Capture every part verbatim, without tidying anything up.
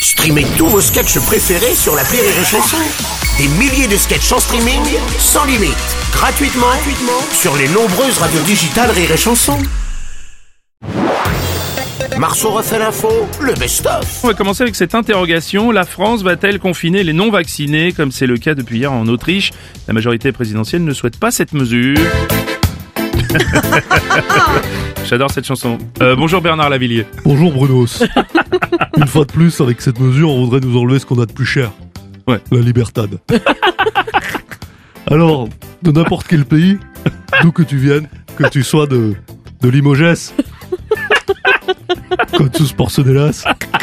Streamez tous vos sketchs préférés sur l'appli Rire et Chanson. Des milliers de sketchs en streaming, sans limite, gratuitement, gratuitement sur les nombreuses radios digitales Rire et Chanson. Marceau refait l'info, le best-of. On va commencer avec cette interrogation. La France va-t-elle confiner les non-vaccinés, comme c'est le cas depuis hier en Autriche? La majorité présidentielle ne souhaite pas cette mesure. J'adore cette chanson. Euh, bonjour Bernard Lavillier. Bonjour Brunos. Une fois de plus, avec cette mesure, on voudrait nous enlever ce qu'on a de plus cher. Ouais. La libertad. Alors, de n'importe quel pays, d'où que tu viennes, que tu sois de, de Limoges, comme sous Porcenelas,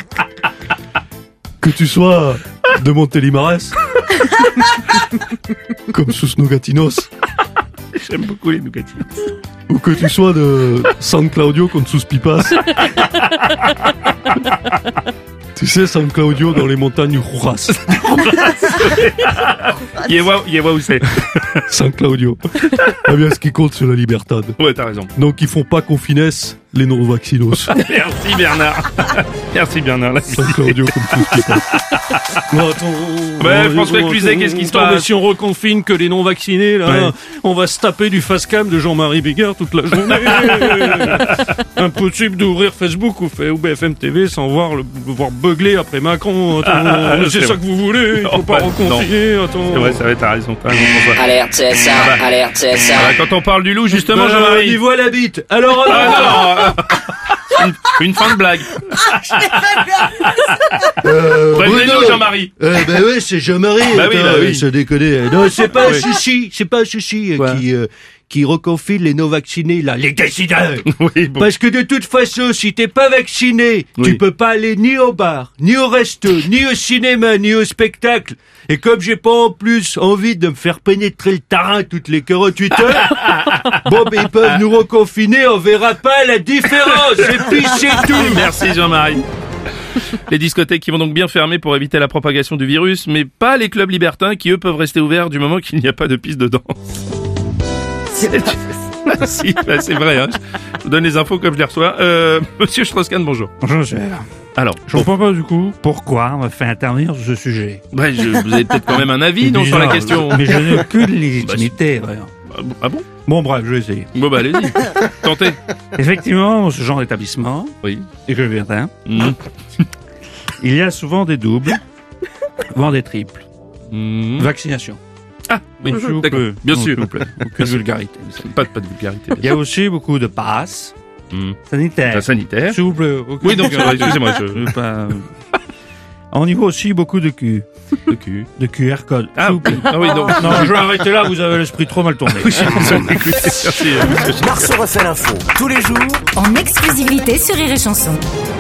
que tu sois de Montélimares, comme sous Nougatinos, J'aime beaucoup les Nougatinos. ou que tu sois de San Claudio con sus pipas. Tu sais, San Claudio dans les montagnes Juras. Yewa, Yewa où c'est? San Claudio. Eh bien, ce qui compte, c'est la libertad. Ouais, t'as raison. Donc, ils font pas confines les non-vaccinos. Merci Bernard. Merci Bernard Lavillier. San Claudio comme tout ce qui passe. Bon, attends, Ouais, François Cluzet, qu'est-ce qui se attends, mais passe? si on reconfine que les non-vaccinés, là, Ouais. on va se taper du face-cam de Jean-Marie Bigard toute la journée. Impossible d'ouvrir Facebook ou, fait, ou B F M T V sans voir le le voir beugler après Macron. Attends, Ah, ah, c'est c'est ça vrai. que vous voulez, il faut Non, pas pas- reconfiner, attends. C'est vrai, c'est vrai, t'as raison, t'as raison François. Alerte C S A, alerte C S A. Ah, quand on parle du loup, justement, Euh, Jean-Marie. il voit la bite. Alors, Ah, alors, non, non, euh, une, une fin de blague. Euh, Prévenez-nous, Bruno. Jean-Marie. Euh, bah ouais, c'est Jean-Marie. Bah oui, attends, bah oui. Ça déconne. Non, c'est pas Oui. un chichi, c'est pas un chichi euh, Quoi qui, euh, qui reconfine les non-vaccinés, là, les décideurs. Oui, bon. Parce que de toute façon, si t'es pas vacciné, Oui. tu peux pas aller ni au bar, ni au resto, ni au cinéma, ni au spectacle. Et comme j'ai pas en plus envie de me faire pénétrer le tarin toutes les quarante-huit heures, bon, ben ils peuvent nous reconfiner, on verra pas la différence. Et puis c'est tout. Merci Jean-Marie. Les discothèques qui vont donc bien fermer pour éviter la propagation du virus, mais pas les clubs libertins qui eux peuvent rester ouverts du moment qu'il n'y a pas de piste de danse. Ah, si, bah, c'est vrai, hein. Je vous donne les infos comme je les reçois. Euh, Monsieur Strauss-Kahn, bonjour. Bonjour, cher. Alors, Je comprends pas du coup pourquoi on m'a fait intervenir sur ce sujet. ouais, je, vous avez peut-être quand même un avis, non, sur la Bizarre, question. Mais je n'ai aucune légitimité. vraiment. Ah bon- Ah bon? Bon, bref, je vais essayer. Bon, bah, allez-y. Tentez. Effectivement, ce genre d'établissement, Oui. et que je viens d'un, Mmh. il y a souvent des doubles, voire des triples. Mmh. Vaccination. Ah, oui, S'il vous d'accord. plaît. Bien Non, sûr. s'il vous plaît. Aucune vulgarité. Pas, de- pas de vulgarité. Il y a aussi beaucoup de passes Mmh. sanitaires. Un sanitaire. S'il vous plaît. aucune Oui, donc, vulgarité. euh, excusez-moi, je- Je veux pas... On y voit aussi beaucoup de Q, Le cul. de Q R code. Ah, S'il vous plaît. ah oui, donc. Non, je vais arrêter là, vous avez l'esprit trop mal tourné. Écoutez, merci, euh, monsieur Marceau refait l'info, tous les jours en exclusivité sur Rire et Chanson.